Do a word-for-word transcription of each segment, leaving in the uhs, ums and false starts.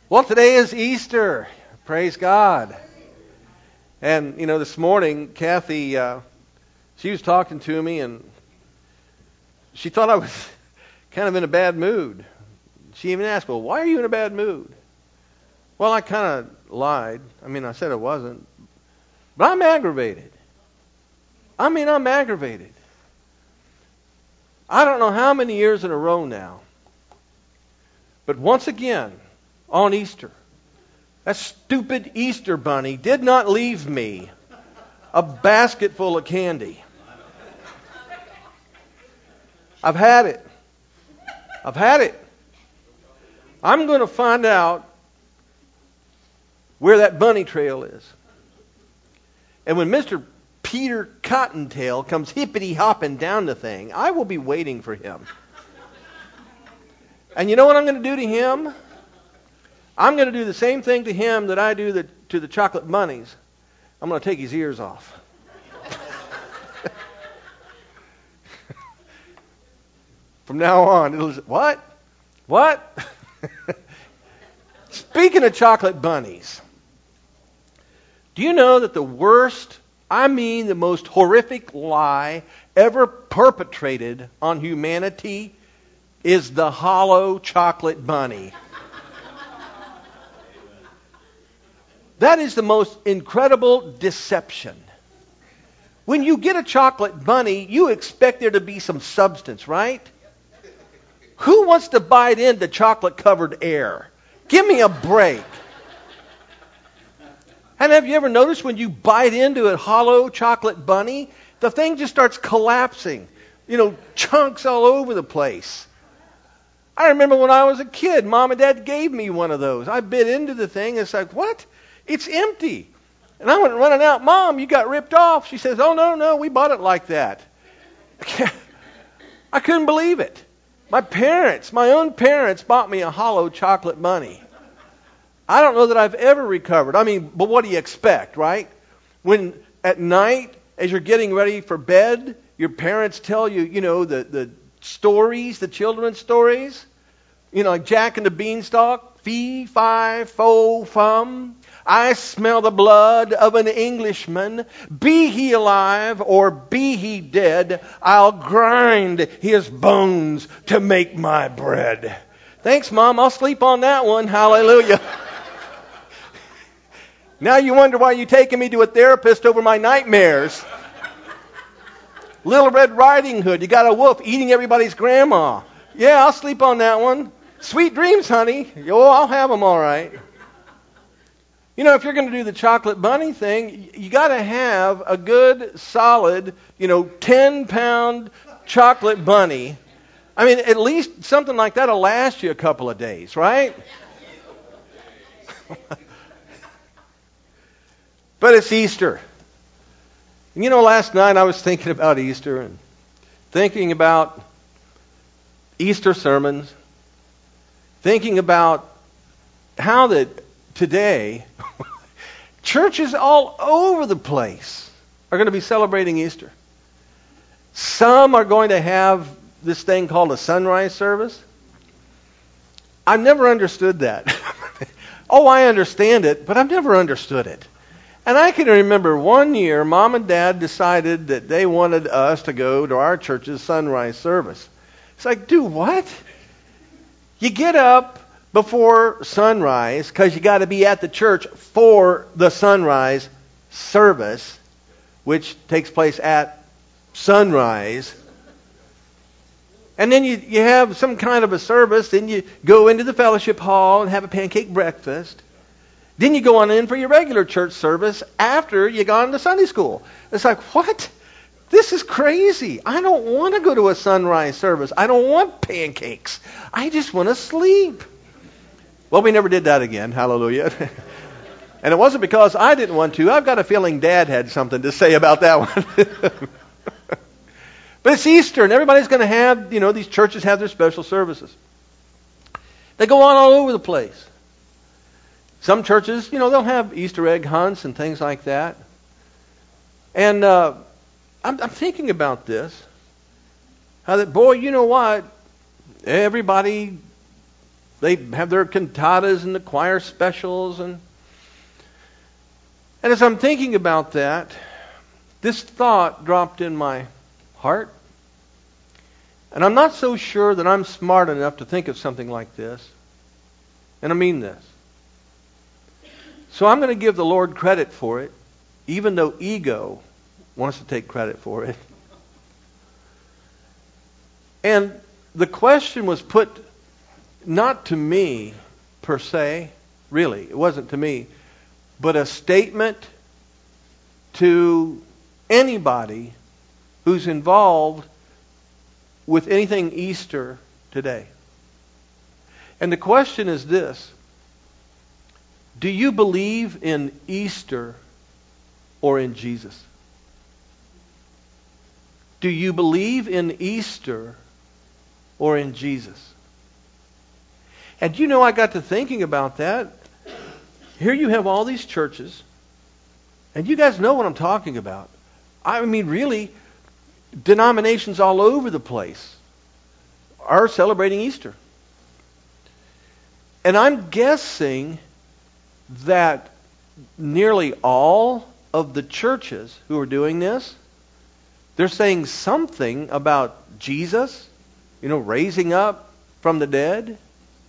Well, today is Easter. Praise God. And, you know, this morning, Kathy, uh, she was talking to me, and she thought I was kind of in a bad mood. She even asked, well, why are you in a bad mood? Well, I kind of lied. I mean, I said I wasn't. But I'm aggravated. I mean, I'm aggravated. I don't know how many years in a row now. But once again, on Easter, that stupid Easter bunny did not leave me a basket full of candy. I've had it. I've had it. I'm going to find out where that bunny trail is. And when Mister Peter Cottontail comes hippity-hopping down the thing, I will be waiting for him. And you know what I'm going to do to him? I'm going to do the same thing to him that I do the, to the chocolate bunnies. I'm going to take his ears off. From now on, it'll just, what? What? Speaking of chocolate bunnies, do you know that the worst, I mean the most horrific lie ever perpetrated on humanity is the hollow chocolate bunny? That is the most incredible deception. When you get a chocolate bunny, you expect there to be some substance, right? Who wants to bite into chocolate-covered air? Give me a break. And have you ever noticed when you bite into a hollow chocolate bunny, the thing just starts collapsing. You know, chunks all over the place. I remember when I was a kid, Mom and Dad gave me one of those. I bit into the thing, and it's like, what? It's empty. And I went running out, Mom, you got ripped off. She says, oh, no, no, we bought it like that. I couldn't believe it. My parents, my own parents, bought me a hollow chocolate bunny. I don't know that I've ever recovered. I mean, but what do you expect, right? When at night, as you're getting ready for bed, your parents tell you, you know, the, the stories, the children's stories. You know, like Jack and the Beanstalk, fee, fi, fo, fum. I smell the blood of an Englishman. Be he alive or be he dead, I'll grind his bones to make my bread. Thanks, Mom. I'll sleep on that one. Hallelujah. Now you wonder why you're taking me to a therapist over my nightmares. Little Red Riding Hood. You got a wolf eating everybody's grandma. Yeah, I'll sleep on that one. Sweet dreams, honey. Oh, I'll have them all right. You know, if you're going to do the chocolate bunny thing, you got to have a good, solid, you know, ten-pound chocolate bunny. I mean, at least something like that will last you a couple of days, right? But it's Easter. And you know, last night I was thinking about Easter and thinking about Easter sermons, thinking about how that today, churches all over the place are going to be celebrating Easter. Some are going to have this thing called a sunrise service. I've never understood that. Oh, I understand it, but I've never understood it. And I can remember one year, Mom and Dad decided that they wanted us to go to our church's sunrise service. It's like, do what? You get up before sunrise, because you got to be at the church for the sunrise service, which takes place at sunrise. And then you, you have some kind of a service, then you go into the fellowship hall and have a pancake breakfast. Then you go on in for your regular church service after you gone to Sunday school. It's like, what? This is crazy. I don't want to go to a sunrise service. I don't want pancakes. I just want to sleep. Well, we never did that again. Hallelujah. And it wasn't because I didn't want to. I've got a feeling Dad had something to say about that one. But it's Easter, and everybody's going to have, you know, these churches have their special services. They go on all over the place. Some churches, you know, they'll have Easter egg hunts and things like that. And uh, I'm, I'm thinking about this. How that, boy, you know what? Everybody they have their cantatas and the choir specials. And, and as I'm thinking about that, this thought dropped in my heart. And I'm not so sure that I'm smart enough to think of something like this. And I mean this. So I'm going to give the Lord credit for it, even though ego wants to take credit for it. And the question was put not to me per se, really, it wasn't to me, but a statement to anybody who's involved with anything Easter today. And the question is this: do you believe in Easter or in Jesus? Do you believe in Easter or in Jesus? And you know, I got to thinking about that. Here you have all these churches, and you guys know what I'm talking about. I mean, really, denominations all over the place are celebrating Easter. And I'm guessing that nearly all of the churches who are doing this, they're saying something about Jesus, you know, raising up from the dead.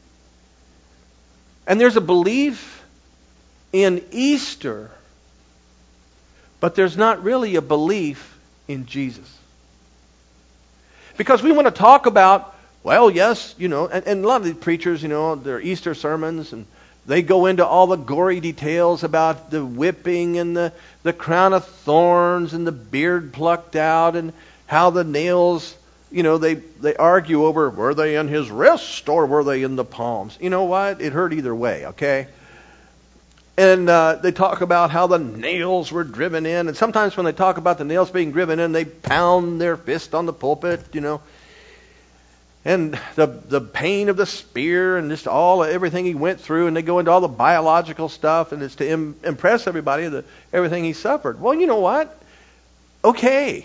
And there's a belief in Easter, but there's not really a belief in Jesus. Because we want to talk about, well, yes, you know, and, and a lot of these preachers, you know, their Easter sermons, and they go into all the gory details about the whipping and the, the crown of thorns and the beard plucked out and how the nails, you know, they, they argue over, were they in his wrist or were they in the palms? You know what? It hurt either way, okay? And uh, they talk about how the nails were driven in. And sometimes when they talk about the nails being driven in, they pound their fist on the pulpit, you know. And the the pain of the spear and just all everything he went through, and they go into all the biological stuff, and it's to im- impress everybody that everything he suffered. Well, you know what? Okay.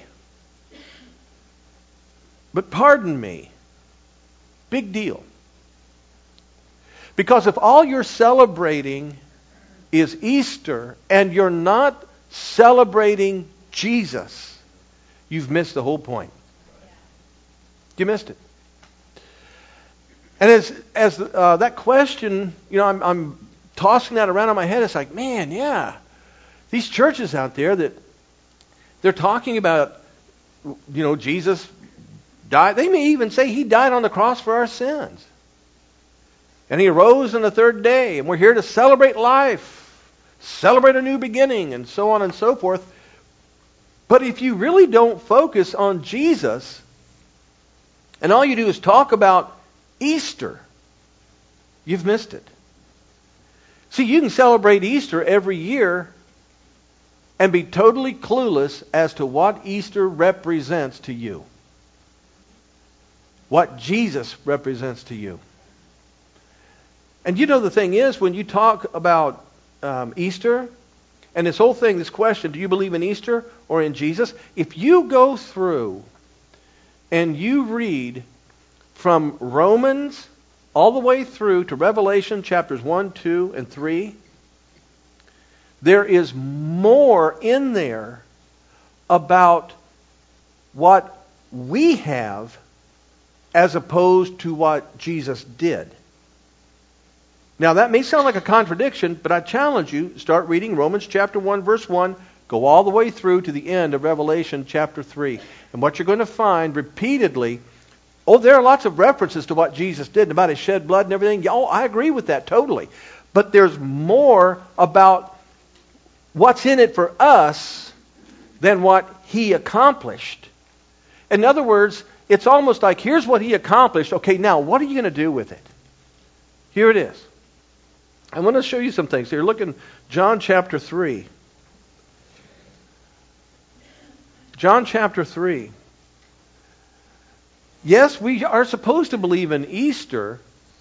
But pardon me. Big deal. Because if all you're celebrating is Easter and you're not celebrating Jesus, you've missed the whole point. You missed it. And as as uh, that question, you know, I'm, I'm tossing that around in my head. It's like, man, yeah, these churches out there that they're talking about, you know, Jesus died. They may even say he died on the cross for our sins, and he arose on the third day, and we're here to celebrate life, celebrate a new beginning, and so on and so forth. But if you really don't focus on Jesus, and all you do is talk about Easter, you've missed it. See, you can celebrate Easter every year and be totally clueless as to what Easter represents to you. What Jesus represents to you. And you know the thing is, when you talk about um, Easter, and this whole thing, this question, do you believe in Easter or in Jesus? If you go through and you read from Romans all the way through to Revelation chapters one, two, and three, there is more in there about what we have as opposed to what Jesus did. Now that may sound like a contradiction, but I challenge you, start reading Romans chapter one, verse one, go all the way through to the end of Revelation chapter three. And what you're going to find repeatedly, oh, there are lots of references to what Jesus did, about his shed blood and everything. Oh, I agree with that totally. But there's more about what's in it for us than what he accomplished. In other words, it's almost like, here's what he accomplished. Okay, now, what are you going to do with it? Here it is. I want to show you some things here. Look in John chapter three. John chapter three. Yes, we are supposed to believe in Easter,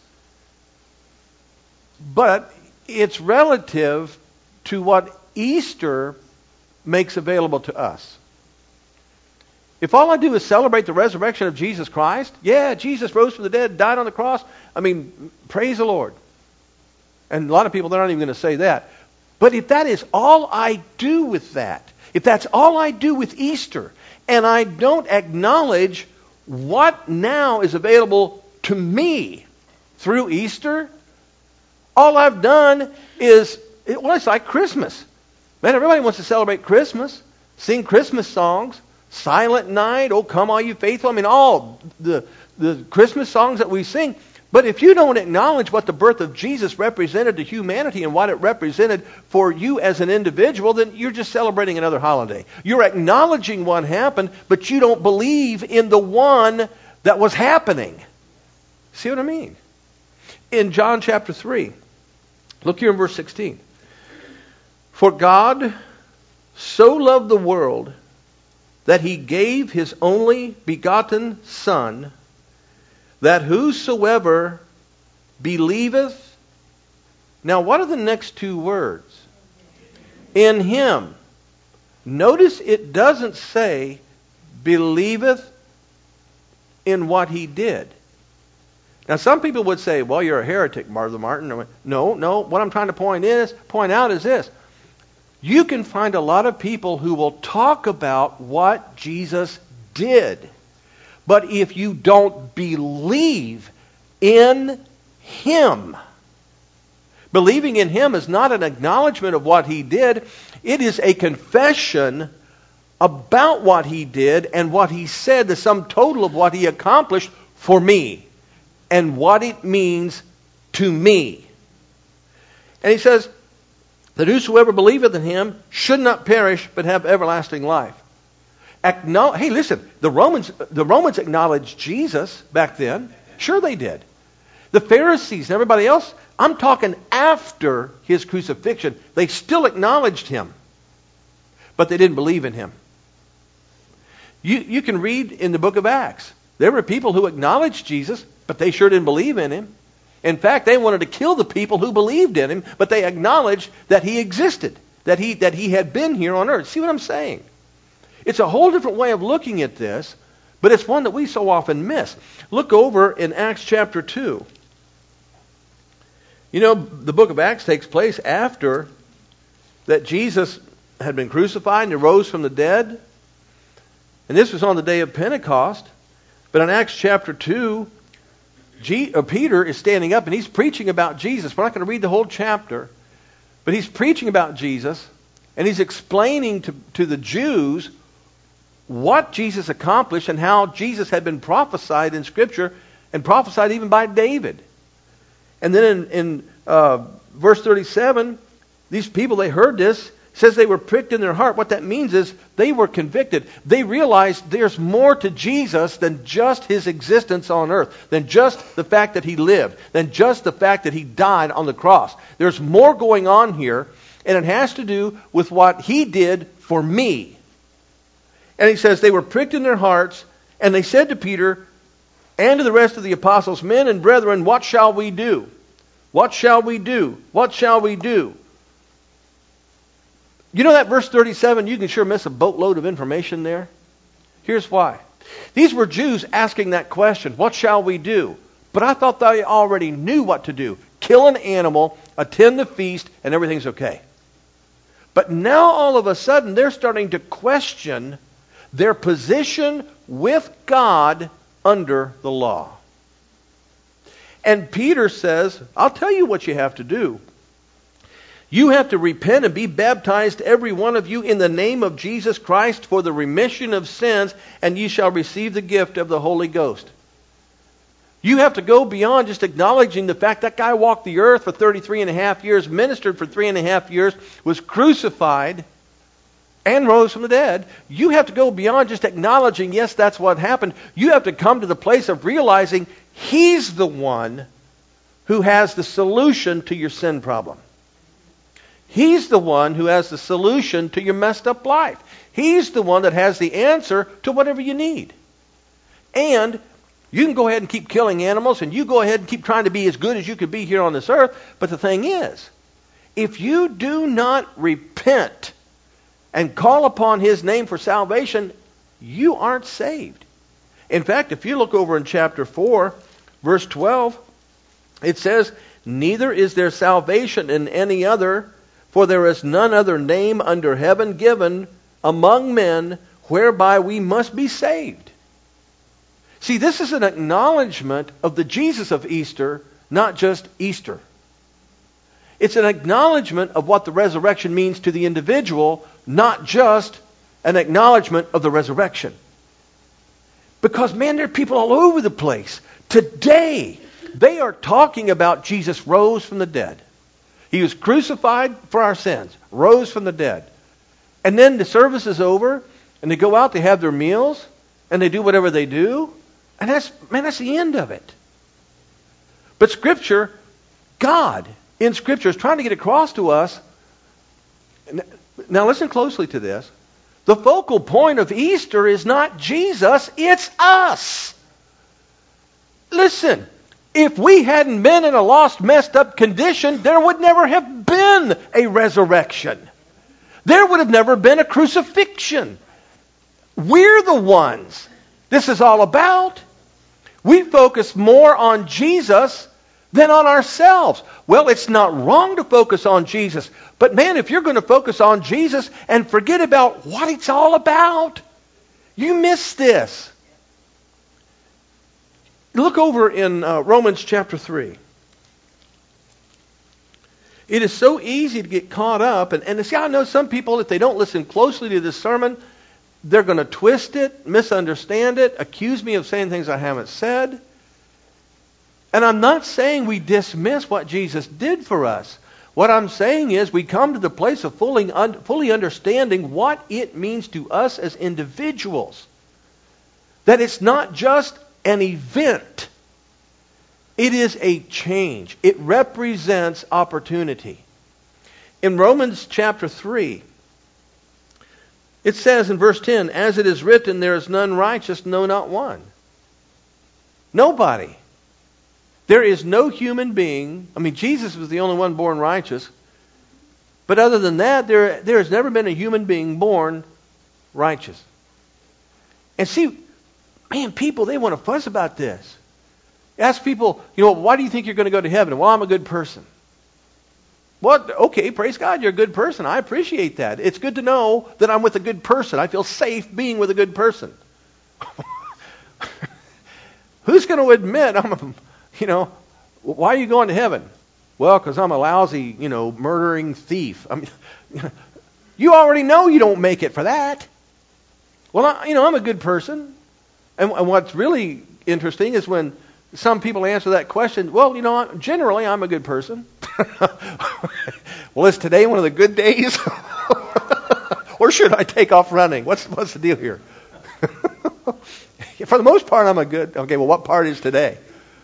but it's relative to what Easter makes available to us. If all I do is celebrate the resurrection of Jesus Christ, yeah, Jesus rose from the dead, died on the cross, I mean, praise the Lord. And a lot of people, they're not even going to say that. But if that is all I do with that, if that's all I do with Easter, and I don't acknowledge what now is available to me through Easter, all I've done is, well, it's like Christmas. Man, everybody wants to celebrate Christmas, sing Christmas songs, Silent Night, Oh Come All You Faithful. I mean, all the, the Christmas songs that we sing. But if you don't acknowledge what the birth of Jesus represented to humanity and what it represented for you as an individual, then you're just celebrating another holiday. You're acknowledging what happened, but you don't believe in the one that was happening. See what I mean? In John chapter three, look here in verse sixteen. For God so loved the world that he gave his only begotten Son, that whosoever believeth. Now, what are the next two words? In him. Notice it doesn't say believeth in what he did. Now, some people would say, well, you're a heretic, Brother Martin. No, no. What I'm trying to point is, point out is this. You can find a lot of people who will talk about what Jesus did. But if you don't believe in him, believing in him is not an acknowledgement of what he did. It is a confession about what he did and what he said, the sum total of what he accomplished for me and what it means to me. And he says that whosoever believeth in him should not perish but have everlasting life. Acknowledge, hey, listen, the Romans, the Romans acknowledged Jesus back then. Sure they did. The Pharisees and everybody else, I'm talking after his crucifixion, they still acknowledged him. But they didn't believe in him. You, you can read in the book of Acts. There were people who acknowledged Jesus, but they sure didn't believe in him. In fact, they wanted to kill the people who believed in him, but they acknowledged that he existed, that he, that he had been here on earth. See what I'm saying? It's a whole different way of looking at this, but it's one that we so often miss. Look over in Acts chapter two. You know, the book of Acts takes place after that Jesus had been crucified and he rose from the dead. And this was on the day of Pentecost. But in Acts chapter two, G- uh, Peter is standing up and he's preaching about Jesus. We're not going to read the whole chapter, but he's preaching about Jesus and he's explaining to, to the Jews what Jesus accomplished and how Jesus had been prophesied in Scripture and prophesied even by David. And then in, in uh, verse thirty-seven, these people, they heard this. It says they were pricked in their heart. What that means is they were convicted. They realized there's more to Jesus than just his existence on earth, than just the fact that he lived, than just the fact that he died on the cross. There's more going on here, and it has to do with what he did for me. And he says they were pricked in their hearts, and they said to Peter and to the rest of the apostles, men and brethren, what shall we do? What shall we do? What shall we do? You know that verse thirty-seven, you can sure miss a boatload of information there. Here's why. These were Jews asking that question, what shall we do? But I thought they already knew what to do. Kill an animal, attend the feast, and everything's okay. But now all of a sudden they're starting to question their position with God under the law. And Peter says, I'll tell you what you have to do. You have to repent and be baptized, every one of you, in the name of Jesus Christ for the remission of sins, and ye shall receive the gift of the Holy Ghost. You have to go beyond just acknowledging the fact that guy walked the earth for thirty-three and a half years, ministered for three and a half years, was crucified, and rose from the dead. You have to go beyond just acknowledging, yes, that's what happened. You have to come to the place of realizing he's the one who has the solution to your sin problem. He's the one who has the solution to your messed up life. He's the one that has the answer to whatever you need. And you can go ahead and keep killing animals, and you go ahead and keep trying to be as good as you could be here on this earth. But the thing is, if you do not repent and call upon his name for salvation, you aren't saved. In fact, if you look over in chapter four, verse twelve, it says, neither is there salvation in any other, for there is none other name under heaven given among men whereby we must be saved. See, this is an acknowledgement of the Jesus of Easter, not just Easter. It's an acknowledgement of what the resurrection means to the individual, not just an acknowledgement of the resurrection. Because, man, there are people all over the place. Today, they are talking about Jesus rose from the dead. He was crucified for our sins, rose from the dead. And then the service is over, and they go out, they have their meals, and they do whatever they do. And that's, man, that's the end of it. But Scripture, God in Scripture is trying to get across to us. Now listen closely to this. The focal point of Easter is not Jesus, it's us. Listen, if we hadn't been in a lost, messed up condition, there would never have been a resurrection. There would have never been a crucifixion. We're the ones this is all about. We focus more on Jesus than on ourselves. Well, it's not wrong to focus on Jesus. But man, if you're going to focus on Jesus and forget about what it's all about, you miss this. Look over in uh, Romans chapter three. It is so easy to get caught up. And, and see, I know some people, if they don't listen closely to this sermon, they're going to twist it, misunderstand it, accuse me of saying things I haven't said. And I'm not saying we dismiss what Jesus did for us. What I'm saying is we come to the place of fully, un, fully understanding what it means to us as individuals. That it's not just an event. It is a change. It represents opportunity. In Romans chapter three, it says in verse ten, as it is written, there is none righteous, no, not one. Nobody. There is no human being. I mean, Jesus was the only one born righteous. But other than that, there, there has never been a human being born righteous. And see, man, people, they want to fuss about this. Ask people, you know, why do you think you're going to go to heaven? Well, I'm a good person. What? Okay, praise God, you're a good person. I appreciate that. It's good to know that I'm with a good person. I feel safe being with a good person. Who's going to admit I'm a, you know, why are you going to heaven? Well, because I'm a lousy, you know, murdering thief. I mean, you already know you don't make it for that. Well, I, you know, I'm a good person. And, and what's really interesting is when some people answer that question, well, you know, generally I'm a good person. Well, is today one of the good days? Or should I take off running? What's what's the deal here? For the most part, I'm a good... Okay, well, what part is today?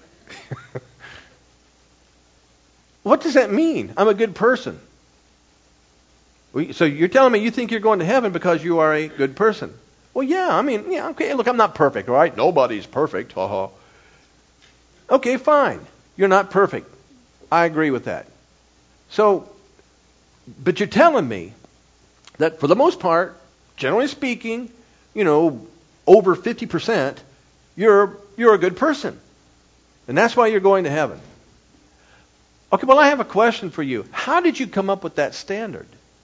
What does that mean? I'm a good person. So you're telling me you think you're going to heaven because you are a good person. Well, yeah, I mean, yeah, okay, look, I'm not perfect, all right? Nobody's perfect. Ha-ha. Okay, fine. You're not perfect. I agree with that. So, but you're telling me that for the most part, generally speaking, you know, over fifty percent, you're you're a good person. And that's why you're going to heaven. Okay, well, I have a question for you. How did you come up with that standard?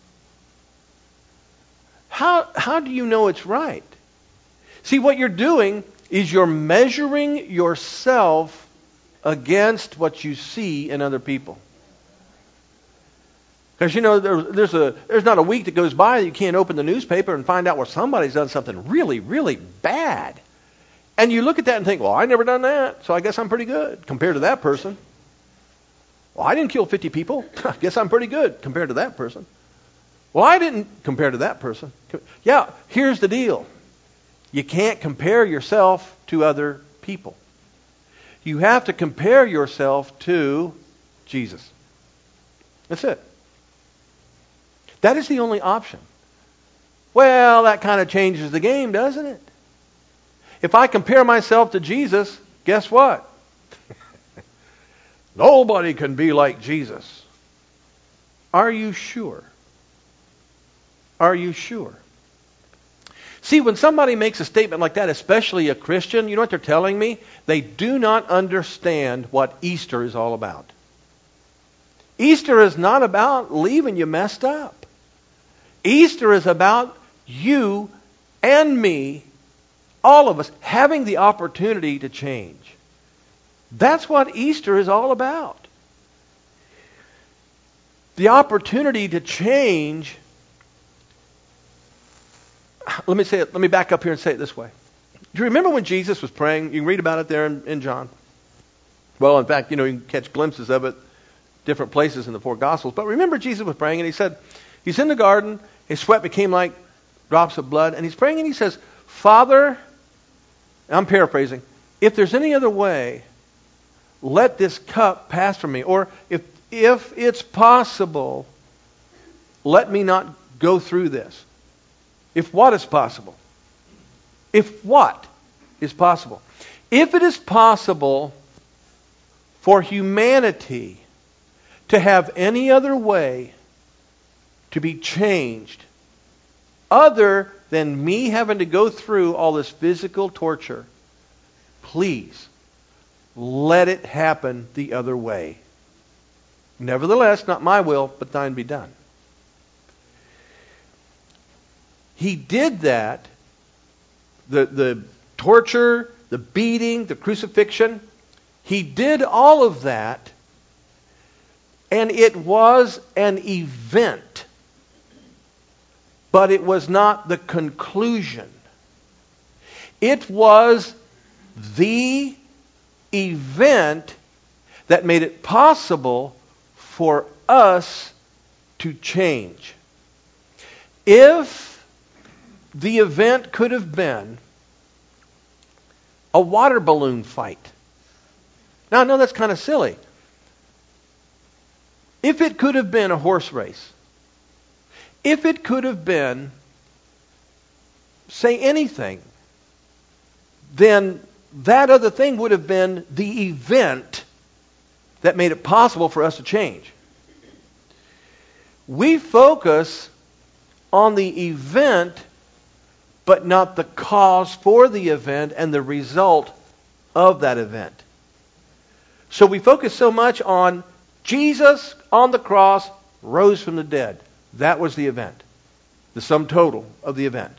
How how do you know it's right? See, what you're doing is you're measuring yourself against what you see in other people. Because, you know, there, there's a there's not a week that goes by that you can't open the newspaper and find out where somebody's done something really, really bad. And you look at that and think, well, I never done that, so I guess I'm pretty good compared to that person. Well, I didn't kill fifty people. I guess I'm pretty good compared to that person. Well, I didn't compare to that person. Yeah, here's the deal. You can't compare yourself to other people. You have to compare yourself to Jesus. That's it. That is the only option. Well, that kind of changes the game, doesn't it? If I compare myself to Jesus, guess what? Nobody can be like Jesus. Are you sure? Are you sure? See, when somebody makes a statement like that, especially a Christian, you know what they're telling me? They do not understand what Easter is all about. Easter is not about leaving you messed up. Easter is about you and me, all of us, having the opportunity to change. That's what Easter is all about. The opportunity to change. Let me say it. Let me back up here and say it this way. Do you remember when Jesus was praying? You can read about it there in, in John. Well, in fact, you know, you can catch glimpses of it different places in the four Gospels. But remember, Jesus was praying, and he said, he's in the garden. His sweat became like drops of blood, and he's praying, and he says, Father, I'm paraphrasing, if there's any other way, let this cup pass from me. Or if if it's possible, let me not go through this. If what is possible? If what is possible? If it is possible for humanity to have any other way to be changed other than me having to go through all this physical torture, please let it happen the other way. Nevertheless, not my will, but thine be done. He did that, the, the torture, the beating, the crucifixion. He did all of that, and it was an event. But it was not the conclusion. It was the event that made it possible for us to change. If the event could have been a water balloon fight. Now, I know that's kind of silly. If it could have been a horse race, if it could have been, say anything, then that other thing would have been the event that made it possible for us to change. We focus on the event, but not the cause for the event and the result of that event. So we focus so much on Jesus on the cross rose from the dead. That was the event, the sum total of the event.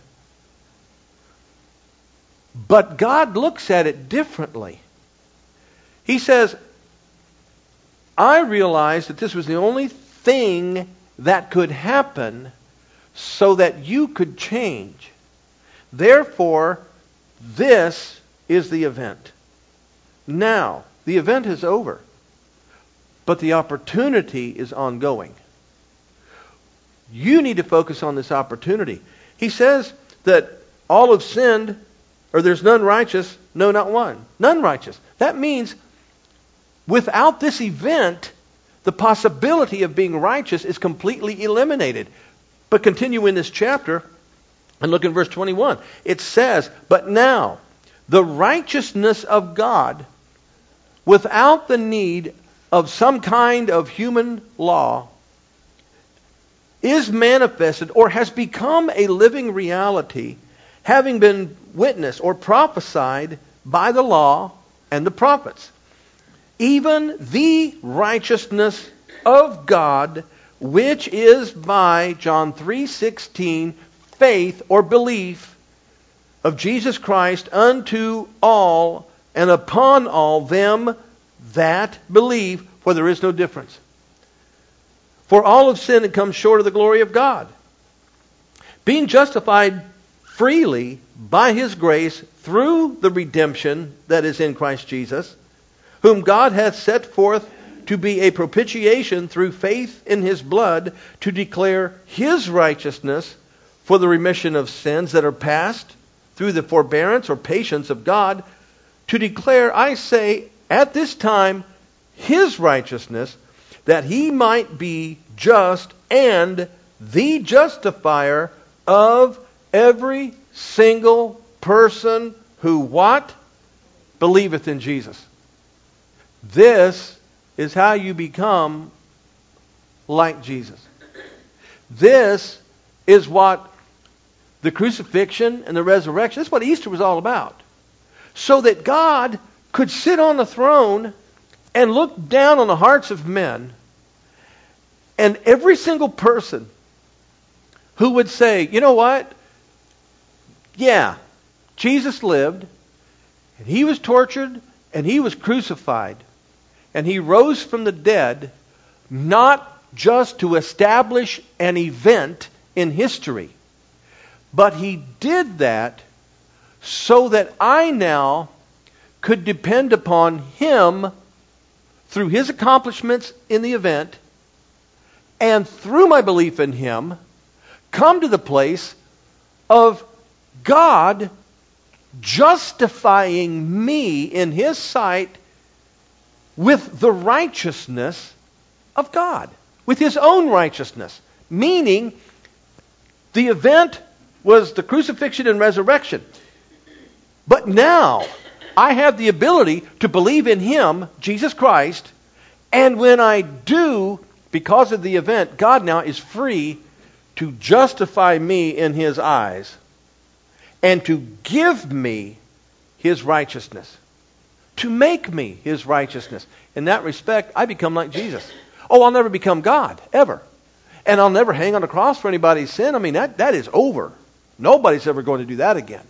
But God looks at it differently. He says, I realized that this was the only thing that could happen so that you could change. Therefore, this is the event. Now, the event is over, but the opportunity is ongoing. You need to focus on this opportunity. He says that all have sinned, or there's none righteous, no, not one. None righteous. That means without this event, the possibility of being righteous is completely eliminated. But continue in this chapter and look in verse twenty-one. It says, but now the righteousness of God without the need of some kind of human law is manifested or has become a living reality, having been witnessed or prophesied by the law and the prophets. Even the righteousness of God, which is by John three sixteen, faith or belief of Jesus Christ unto all and upon all them that believe, for there is no difference. For all have sinned and come short of the glory of God, being justified freely by His grace through the redemption that is in Christ Jesus, whom God hath set forth to be a propitiation through faith in His blood, to declare His righteousness for the remission of sins that are past through the forbearance or patience of God, to declare, I say, at this time, His righteousness, that He might be just and the justifier of every single person who what? Believeth in Jesus. This is how you become like Jesus. This is what the crucifixion and the resurrection. That's what Easter was all about. So that God could sit on the throne and look down on the hearts of men, and every single person who would say, you know what? Yeah, Jesus lived, and He was tortured, and He was crucified, and He rose from the dead, not just to establish an event in history, but He did that so that I now could depend upon Him through His accomplishments in the event, and through my belief in Him, come to the place of God justifying me in His sight with the righteousness of God, with His own righteousness. Meaning, the event was the crucifixion and resurrection. But now, I have the ability to believe in Him, Jesus Christ, and when I do, because of the event, God now is free to justify me in His eyes and to give me His righteousness, to make me His righteousness. In that respect, I become like Jesus. Oh, I'll never become God, ever. And I'll never hang on the cross for anybody's sin. I mean, that, that is over. Nobody's ever going to do that again.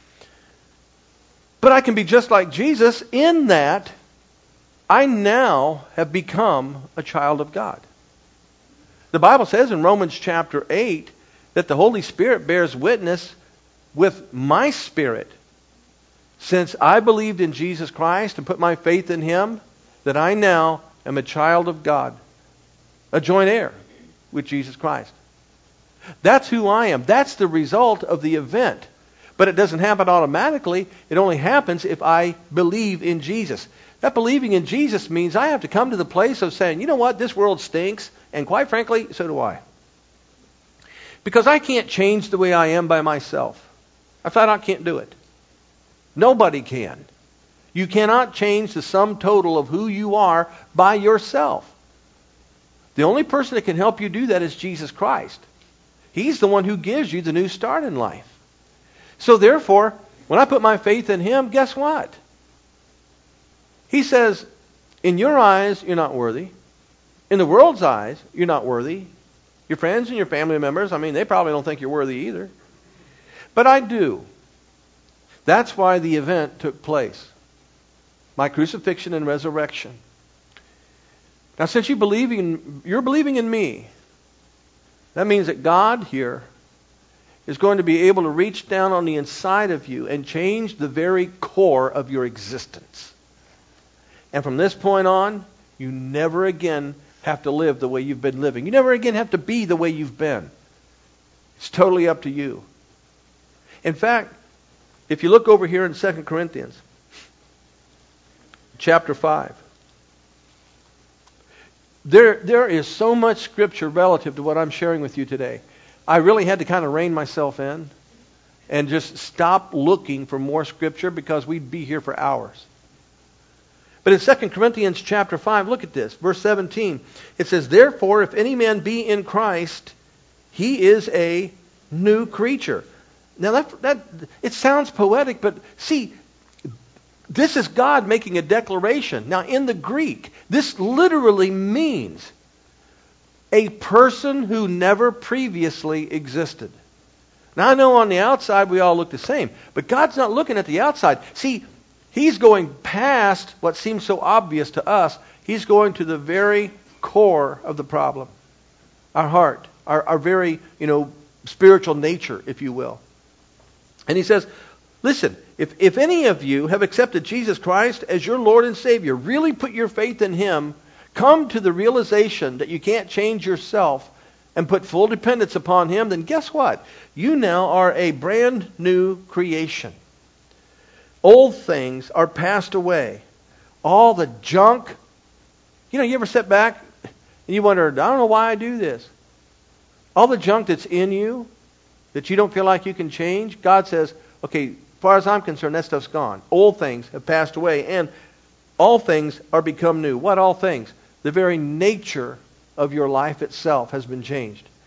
But I can be just like Jesus in that I now have become a child of God. The Bible says in Romans chapter eight that the Holy Spirit bears witness with my spirit. Since I believed in Jesus Christ and put my faith in Him, that I now am a child of God, a joint heir with Jesus Christ. That's who I am. That's the result of the event. But it doesn't happen automatically. It only happens if I believe in Jesus. That believing in Jesus means I have to come to the place of saying, you know what, this world stinks, and quite frankly, so do I. Because I can't change the way I am by myself. I flat out can't do it. Nobody can. You cannot change the sum total of who you are by yourself. The only person that can help you do that is Jesus Christ. He's the one who gives you the new start in life. So therefore, when I put my faith in Him, guess what? He says, in your eyes, you're not worthy. In the world's eyes, you're not worthy. Your friends and your family members, I mean, they probably don't think you're worthy either. But I do. That's why the event took place. My crucifixion and resurrection. Now, since you believe in, you're believing in me, that means that God here is going to be able to reach down on the inside of you and change the very core of your existence. And from this point on, you never again have to live the way you've been living. You never again have to be the way you've been. It's totally up to you. In fact, if you look over here in Second Corinthians, chapter five, there, there is so much Scripture relative to what I'm sharing with you today. I really had to kind of rein myself in and just stop looking for more Scripture because we'd be here for hours. But in Second Corinthians chapter five, look at this, verse seventeen. It says, therefore, if any man be in Christ, he is a new creature. Now, that, that it sounds poetic, but see, this is God making a declaration. Now, in the Greek, this literally means a person who never previously existed. Now, I know on the outside we all look the same, but God's not looking at the outside. See, He's going past what seems so obvious to us. He's going to the very core of the problem. Our heart, our, our very, you know, spiritual nature, if you will. And He says, listen, if, if any of you have accepted Jesus Christ as your Lord and Savior, really put your faith in Him, come to the realization that you can't change yourself and put full dependence upon Him, then guess what? You now are a brand new creation. Old things are passed away. All the junk. You know, you ever sit back and you wonder, I don't know why I do this. All the junk that's in you that you don't feel like you can change, God says, okay, as far as I'm concerned, that stuff's gone. Old things have passed away and all things are become new. What all things? The very nature of your life itself has been changed.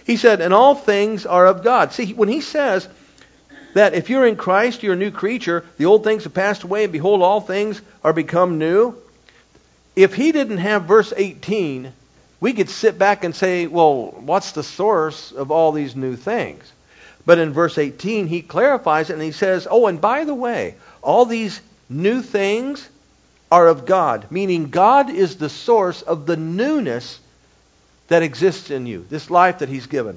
He said, and all things are of God. See, when he says that if you're in Christ, you're a new creature, the old things have passed away, and behold, all things are become new. If he didn't have verse eighteen, we could sit back and say, well, what's the source of all these new things? But in verse eighteen, he clarifies it and he says, oh, and by the way, all these new things are of God, meaning God is the source of the newness that exists in you, this life that he's given.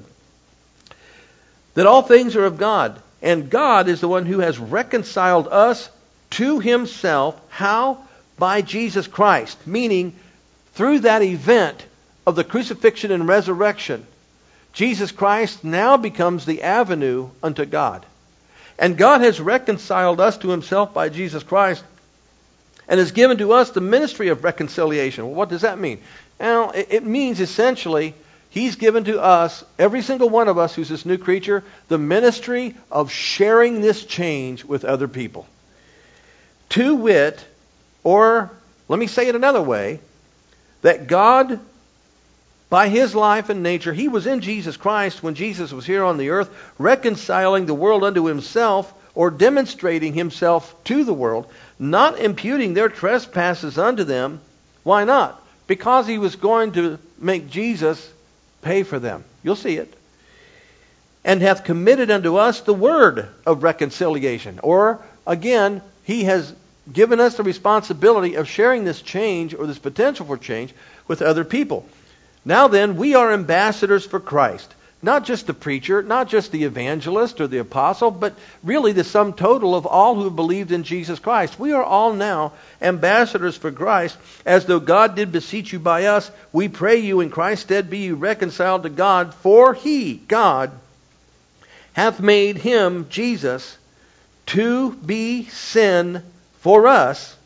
That all things are of God, and God is the one who has reconciled us to himself. How? By Jesus Christ, meaning through that event of the crucifixion and resurrection, Jesus Christ now becomes the avenue unto God. And God has reconciled us to himself by Jesus Christ and has given to us the ministry of reconciliation. Well, what does that mean? Well, it means essentially he's given to us, every single one of us who's this new creature, the ministry of sharing this change with other people. To wit, or let me say it another way, that God, by his life and nature, he was in Jesus Christ when Jesus was here on the earth, reconciling the world unto himself, or demonstrating himself to the world, not imputing their trespasses unto them. Why not? Because he was going to make Jesus pay for them. You'll see it. And hath committed unto us the word of reconciliation. Or, again, he has given us the responsibility of sharing this change, or this potential for change, with other people. Now then, we are ambassadors for Christ. Not just the preacher, not just the evangelist or the apostle, but really the sum total of all who have believed in Jesus Christ. We are all now ambassadors for Christ, as though God did beseech you by us. We pray you in Christ's stead be you reconciled to God, for he, God, hath made him, Jesus, to be sin for us,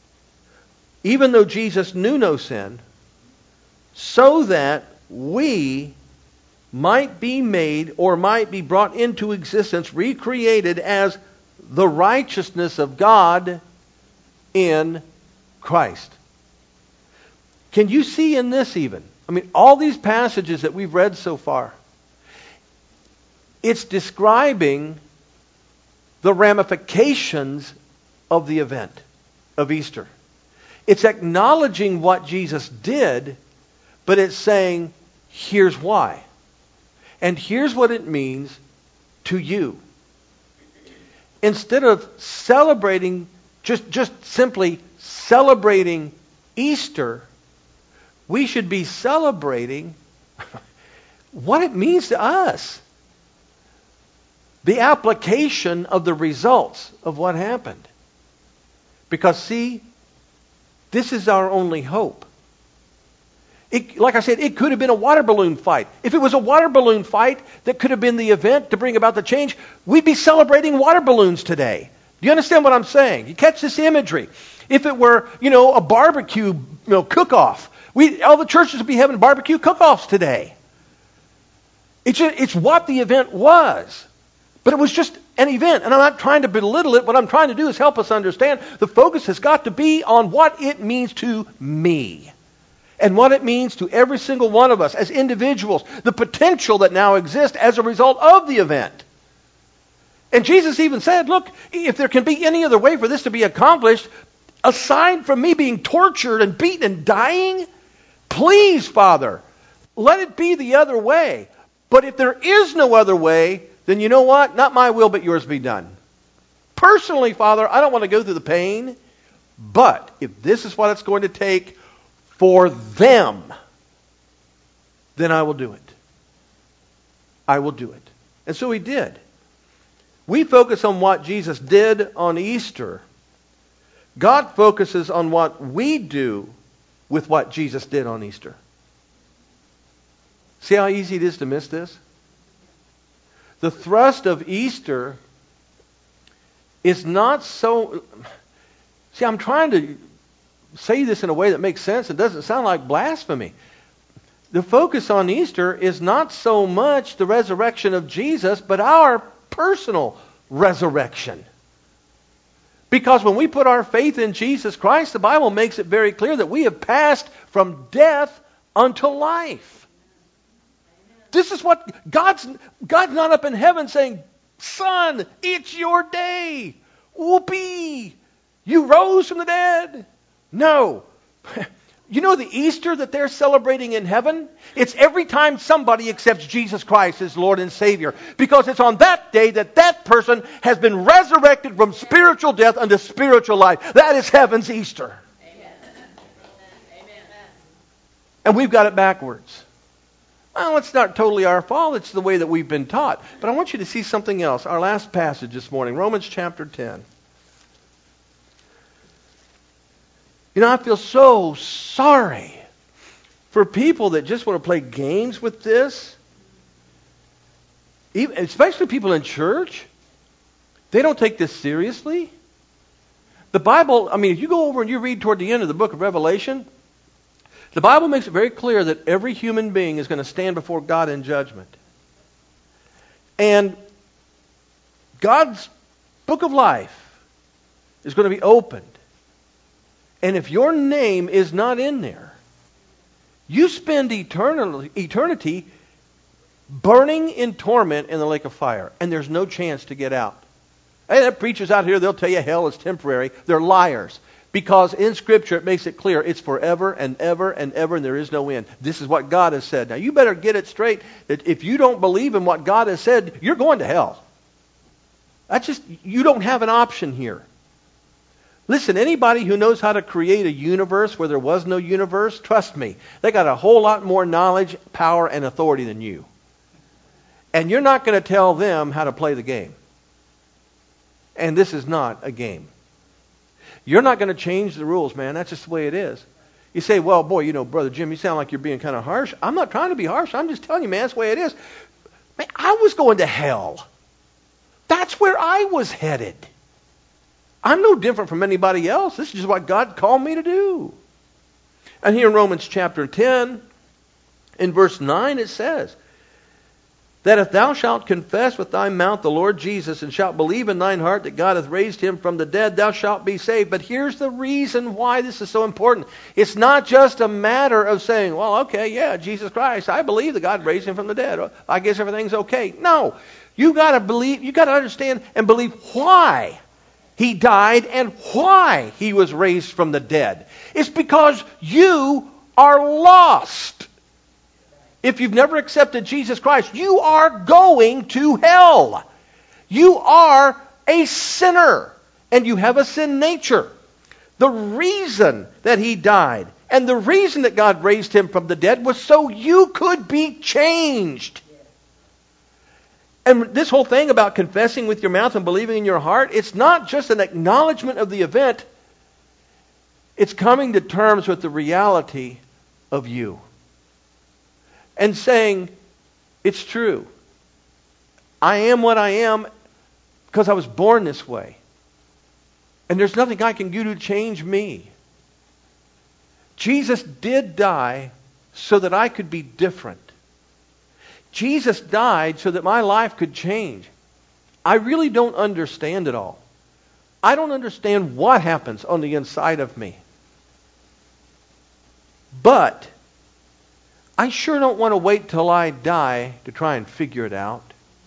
even though Jesus knew no sin, so that we might be made, or might be brought into existence, recreated as the righteousness of God in Christ. Can you see in this even? I mean, all these passages that we've read so far, it's describing the ramifications of the event of Easter. It's acknowledging what Jesus did, but it's saying, here's why. And here's what it means to you. Instead of celebrating, just, just simply celebrating Easter, we should be celebrating what it means to us. The application of the results of what happened. Because see, this is our only hope. It, like I said, it could have been a water balloon fight. If it was a water balloon fight that could have been the event to bring about the change, we'd be celebrating water balloons today. Do you understand what I'm saying? You catch this imagery. If it were, you know, a barbecue, you know, cook-off, we all the churches would be having barbecue cook-offs today. It's just, it's what the event was. But it was just an event. And I'm not trying to belittle it. What I'm trying to do is help us understand the focus has got to be on what it means to me. And what it means to every single one of us as individuals. The potential that now exists as a result of the event. And Jesus even said, look, if there can be any other way for this to be accomplished, aside from me being tortured and beaten and dying, please, Father, let it be the other way. But if there is no other way, then you know what? Not my will, but yours be done. Personally, Father, I don't want to go through the pain. But if this is what it's going to take for them, then I will do it. I will do it. And so he did. We focus on what Jesus did on Easter. God focuses on what we do with what Jesus did on Easter. See how easy it is to miss this? The thrust of Easter is not so... See, I'm trying to say this in a way that makes sense. It doesn't sound like blasphemy. The focus on Easter is not so much the resurrection of Jesus, but our personal resurrection. Because when we put our faith in Jesus Christ, the Bible makes it very clear that we have passed from death unto life. This is what God's, God's not up in heaven saying, son, it's your day. Whoopee. You rose from the dead. No. You know the Easter that they're celebrating in heaven? It's every time somebody accepts Jesus Christ as Lord and Savior. Because it's on that day that that person has been resurrected from spiritual death unto spiritual life. That is heaven's Easter. Amen. Amen. And we've got it backwards. Well, it's not totally our fault. It's the way that we've been taught. But I want you to see something else. Our last passage this morning, Romans chapter ten. You know, I feel so sorry for people that just want to play games with this. Even, especially people in church. They don't take this seriously. The Bible, I mean, if you go over and you read toward the end of the book of Revelation, the Bible makes it very clear that every human being is going to stand before God in judgment. And God's book of life is going to be opened. And if your name is not in there, you spend eternity, eternity burning in torment in the lake of fire. And there's no chance to get out. Hey, that preachers out here, they'll tell you hell is temporary. They're liars. Because in Scripture it makes it clear it's forever and ever and ever and there is no end. This is what God has said. Now you better get it straight that if you don't believe in what God has said, you're going to hell. That's just, you don't have an option here. Listen, anybody who knows how to create a universe where there was no universe, trust me, they got a whole lot more knowledge, power, and authority than you. And you're not going to tell them how to play the game. And this is not a game. You're not going to change the rules, man. That's just the way it is. You say, well, boy, you know, Brother Jim, you sound like you're being kind of harsh. I'm not trying to be harsh. I'm just telling you, man, that's the way it is. Man, I was going to hell. That's where I was headed. I'm no different from anybody else. This is just what God called me to do. And here in Romans chapter ten, in verse nine, it says, that if thou shalt confess with thy mouth the Lord Jesus, and shalt believe in thine heart that God hath raised him from the dead, thou shalt be saved. But here's the reason why this is so important. It's not just a matter of saying, well, okay, yeah, Jesus Christ, I believe that God raised him from the dead. I guess everything's okay. No. You got to believe, you got to understand and believe why he died and why he was raised from the dead. It's because you are lost. If you've never accepted Jesus Christ, you are going to hell. You are a sinner, and you have a sin nature. The reason that he died and the reason that God raised him from the dead was so you could be changed. And this whole thing about confessing with your mouth and believing in your heart, it's not just an acknowledgement of the event. It's coming to terms with the reality of you. And saying, it's true. I am what I am because I was born this way. And there's nothing I can do to change me. Jesus did die so that I could be different. Jesus died so that my life could change. I really don't understand it all. I don't understand what happens on the inside of me. But I sure don't want to wait till I die to try and figure it out.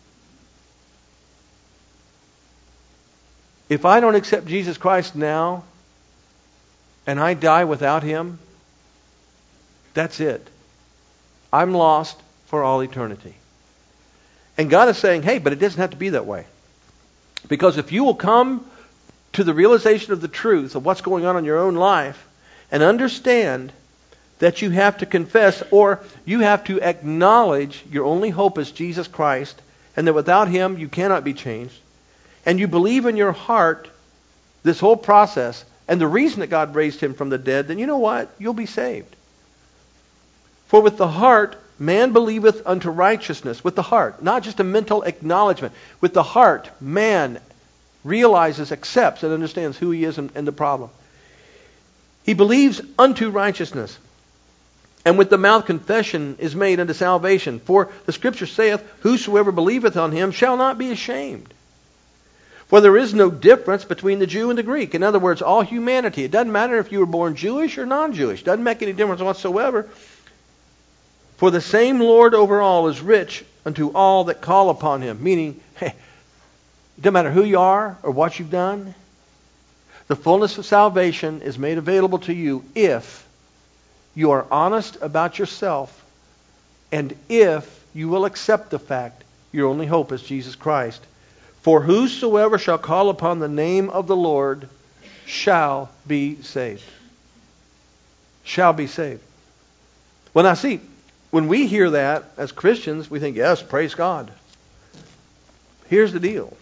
If I don't accept Jesus Christ now, and I die without him, that's it. I'm lost for all eternity. And God is saying, hey, but it doesn't have to be that way. Because if you will come to the realization of the truth of what's going on in your own life and understand that you have to confess or you have to acknowledge your only hope is Jesus Christ and that without him you cannot be changed, and you believe in your heart this whole process and the reason that God raised him from the dead, then you know what? You'll be saved. For with the heart man believeth unto righteousness. With the heart, not just a mental acknowledgement. With the heart, man realizes, accepts, and understands who he is and, and the problem. He believes unto righteousness. And with the mouth confession is made unto salvation. For the Scripture saith, whosoever believeth on him shall not be ashamed. For there is no difference between the Jew and the Greek. In other words, all humanity. It doesn't matter if you were born Jewish or non-Jewish. It doesn't make any difference whatsoever. For the same Lord over all is rich unto all that call upon him. Meaning, hey, it doesn't matter who you are or what you've done. The fullness of salvation is made available to you if you are honest about yourself and if you will accept the fact your only hope is Jesus Christ. For whosoever shall call upon the name of the Lord shall be saved. Shall be saved. Well, now see, when we hear that as Christians, we think, yes, praise God. Here's the deal.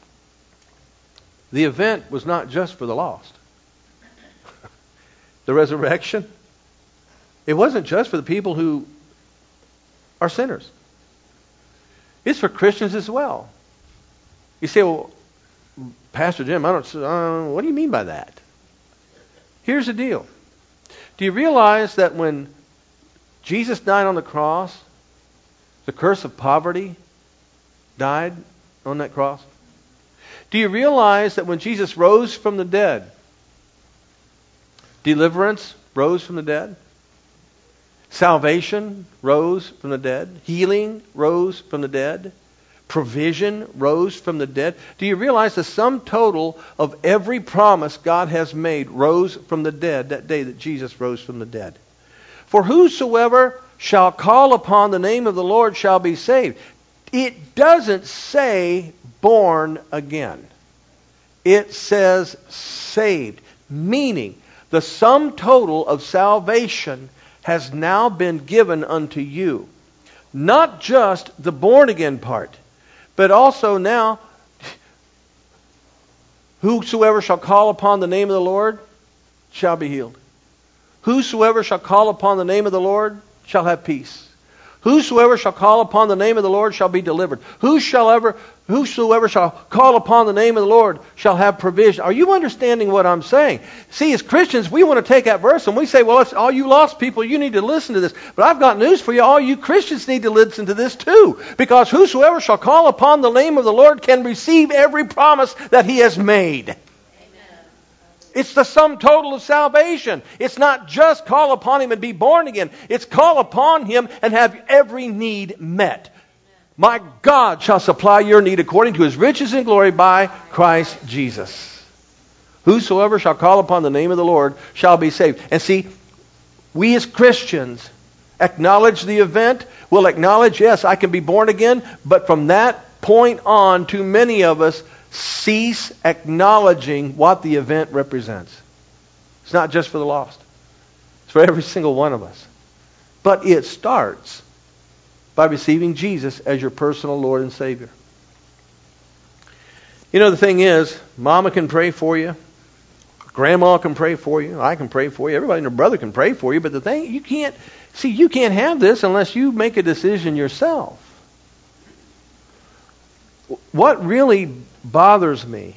The event was not just for the lost. The resurrection, it wasn't just for the people who are sinners. It's for Christians as well. You say, well, Pastor Jim, I don't, uh, what do you mean by that? Here's the deal. Do you realize that when Jesus died on the cross, the curse of poverty died on that cross? Do you realize that when Jesus rose from the dead, deliverance rose from the dead? Salvation rose from the dead. Healing rose from the dead. Provision rose from the dead. Do you realize the sum total of every promise God has made rose from the dead that day that Jesus rose from the dead? For whosoever shall call upon the name of the Lord shall be saved. It doesn't say born again. It says saved. Meaning, the sum total of salvation has now been given unto you. Not just the born again part, but also now, whosoever shall call upon the name of the Lord shall be healed. Whosoever shall call upon the name of the Lord shall have peace. Whosoever shall call upon the name of the Lord shall be delivered. Whosoever, whosoever shall call upon the name of the Lord shall have provision. Are you understanding what I'm saying? See, as Christians, we want to take that verse and we say, well, it's all you lost people, you need to listen to this. But I've got news for you. All you Christians need to listen to this too. Because whosoever shall call upon the name of the Lord can receive every promise that He has made. It's the sum total of salvation. It's not just call upon Him and be born again. It's call upon Him and have every need met. My God shall supply your need according to His riches and glory by Christ Jesus. Whosoever shall call upon the name of the Lord shall be saved. And see, we as Christians acknowledge the event. We'll acknowledge, yes, I can be born again. But from that point on, too many of us cease acknowledging what the event represents. It's not just for the lost. It's for every single one of us. But it starts by receiving Jesus as your personal Lord and Savior. You know, the thing is, Mama can pray for you. Grandma can pray for you. I can pray for you. Everybody and their brother can pray for you. But the thing, you can't, see, you can't have this unless you make a decision yourself. What really bothers me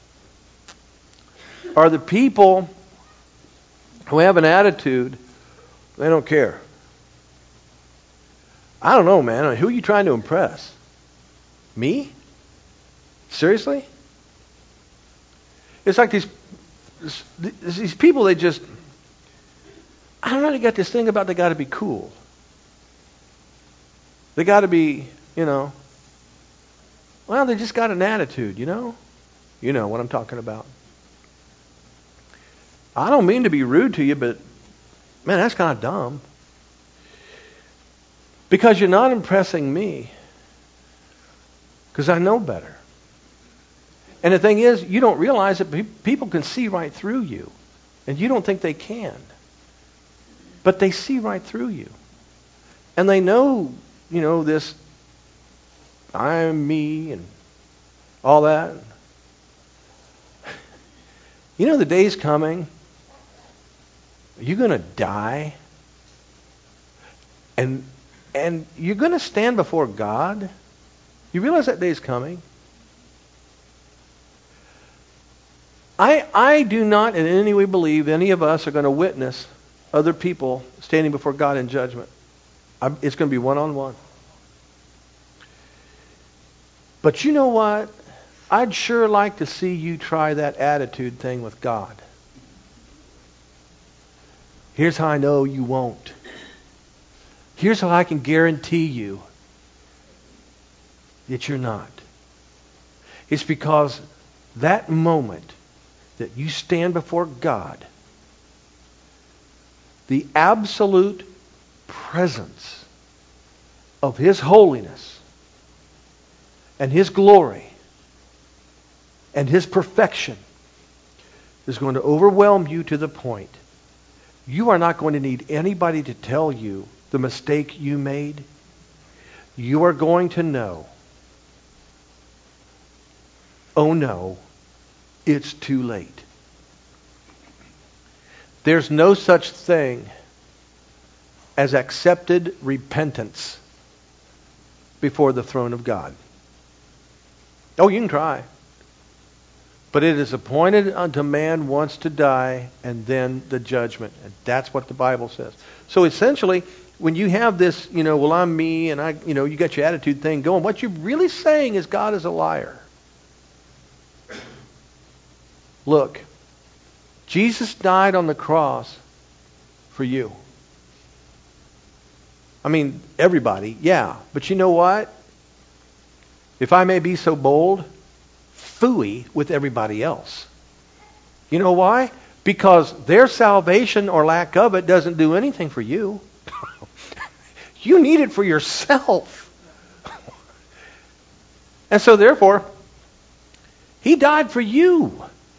are the people who have an attitude, they don't care. I don't know, man. Who are you trying to impress? Me? Seriously? It's like these these people, they just, I don't know, they got this thing about they got to be cool. They got to be, you know, well, they just got an attitude, you know? You know what I'm talking about. I don't mean to be rude to you, but, man, that's kind of dumb. Because you're not impressing me. Because I know better. And the thing is, you don't realize that people can see right through you. And you don't think they can. But they see right through you. And they know, you know, this I'm me and all that. You know the day's coming. Are you going to die? And and you're going to stand before God? You realize that day's coming? I I do not in any way believe any of us are going to witness other people standing before God in judgment. I'm, it's going to be one-on-one. But you know what? I'd sure like to see you try that attitude thing with God. Here's how I know you won't. Here's how I can guarantee you that you're not. It's because that moment that you stand before God, the absolute presence of His holiness and His glory and His perfection is going to overwhelm you to the point you are not going to need anybody to tell you the mistake you made. You are going to know, oh no, it's too late. There's no such thing as accepted repentance before the throne of God. Oh, you can try. But it is appointed unto man once to die, and then the judgment. And that's what the Bible says. So essentially, when you have this, you know, well, I'm me, and I, you know, you got your attitude thing going, what you're really saying is God is a liar. Look, Jesus died on the cross for you. I mean, everybody, yeah. But you know what? If I may be so bold, phooey with everybody else. You know why? Because their salvation or lack of it doesn't do anything for you. You need it for yourself. And so therefore, He died for you.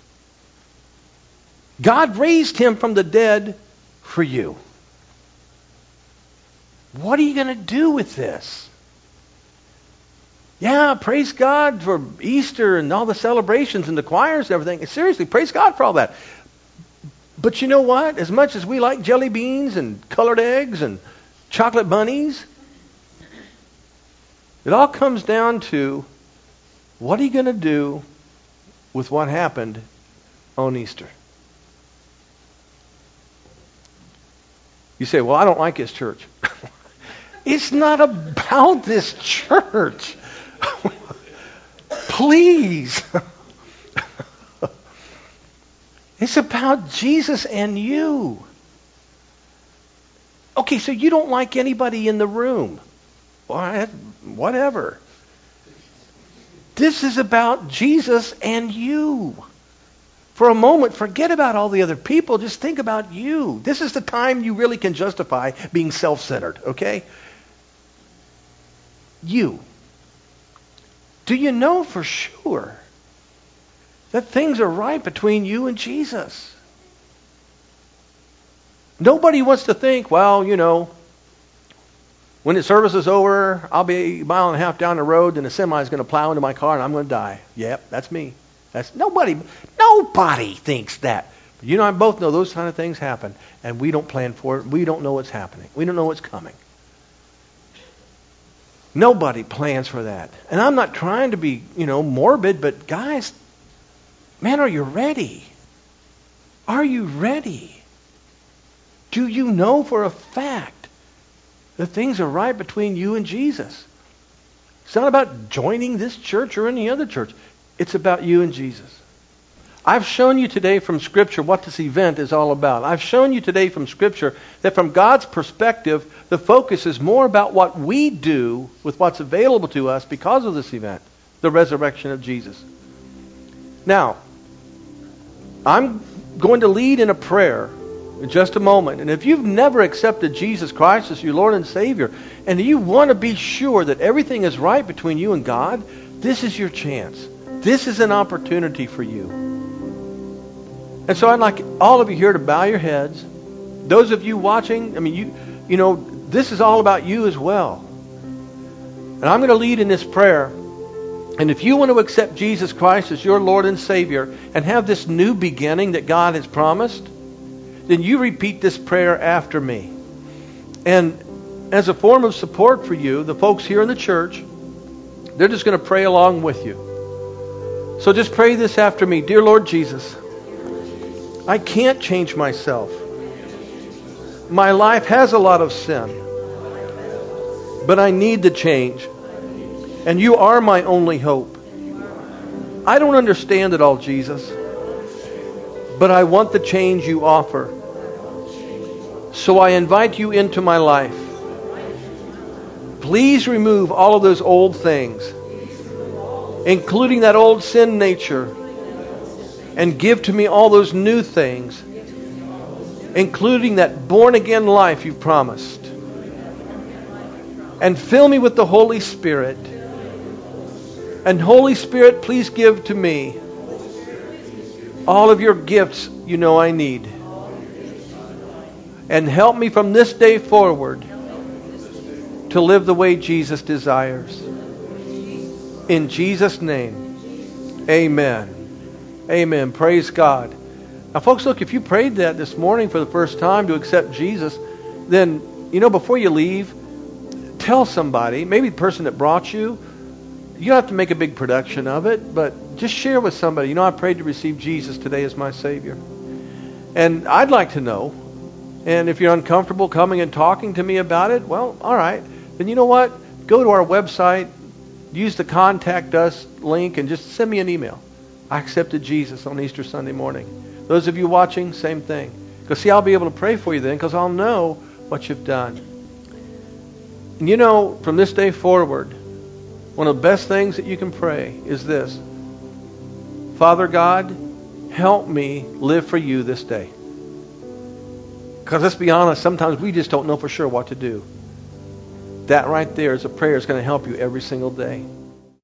God raised Him from the dead for you. What are you going to do with this? Yeah, praise God for Easter and all the celebrations and the choirs and everything. Seriously, praise God for all that. But you know what? As much as we like jelly beans and colored eggs and chocolate bunnies, it all comes down to, what are you going to do with what happened on Easter? You say, well, I don't like His church. It's not about this church. Please. It's about Jesus and you. Okay, so you don't like anybody in the room. Well, whatever. This is about Jesus and you. For a moment, forget about all the other people. Just think about you. This is the time you really can justify being self-centered, okay? You. Do you know for sure that things are right between you and Jesus? Nobody wants to think, well, you know, when the service is over, I'll be a mile and a half down the road and a semi is going to plow into my car and I'm going to die. Yep, that's me. That's nobody. Nobody thinks that. But you and I both know those kind of things happen, and we don't plan for it. We don't know what's happening. We don't know what's coming. Nobody plans for that. And I'm not trying to be, you know, morbid, but guys, man, are you ready? Are you ready? Do you know for a fact that things are right between you and Jesus? It's not about joining this church or any other church. It's about you and Jesus. I've shown you today from Scripture what this event is all about. I've shown you today from Scripture that from God's perspective, the focus is more about what we do with what's available to us because of this event, the resurrection of Jesus. Now, I'm going to lead in a prayer in just a moment. And if you've never accepted Jesus Christ as your Lord and Savior, and you want to be sure that everything is right between you and God, this is your chance. This is an opportunity for you. And so I'd like all of you here to bow your heads. Those of you watching, I mean, you you know, this is all about you as well. And I'm going to lead in this prayer. And if you want to accept Jesus Christ as your Lord and Savior and have this new beginning that God has promised, then you repeat this prayer after me. And as a form of support for you, the folks here in the church, they're just going to pray along with you. So just pray this after me. Dear Lord Jesus, I can't change myself. My life has a lot of sin, but I need to change. And you are my only hope. I don't understand it all, Jesus, but I want the change you offer. So I invite you into my life. Please remove all of those old things, including that old sin nature, and give to me all those new things, including that born-again life you've promised. And fill me with the Holy Spirit. And Holy Spirit, please give to me all of your gifts you know I need. And help me from this day forward to live the way Jesus desires. In Jesus' name, amen. Amen. Praise God. Now, folks, look, if you prayed that this morning for the first time to accept Jesus, then, you know, before you leave, tell somebody, maybe the person that brought you. You don't have to make a big production of it, but just share with somebody. You know, I prayed to receive Jesus today as my Savior. And I'd like to know. And if you're uncomfortable coming and talking to me about it, well, all right. Then you know what? Go to our website, use the Contact Us link, and just send me an email. I accepted Jesus on Easter Sunday morning. Those of you watching, same thing. Because see, I'll be able to pray for you then, because I'll know what you've done. And you know, from this day forward, one of the best things that you can pray is this. Father God, help me live for you this day. Because let's be honest, sometimes we just don't know for sure what to do. That right there is a prayer that's going to help you every single day.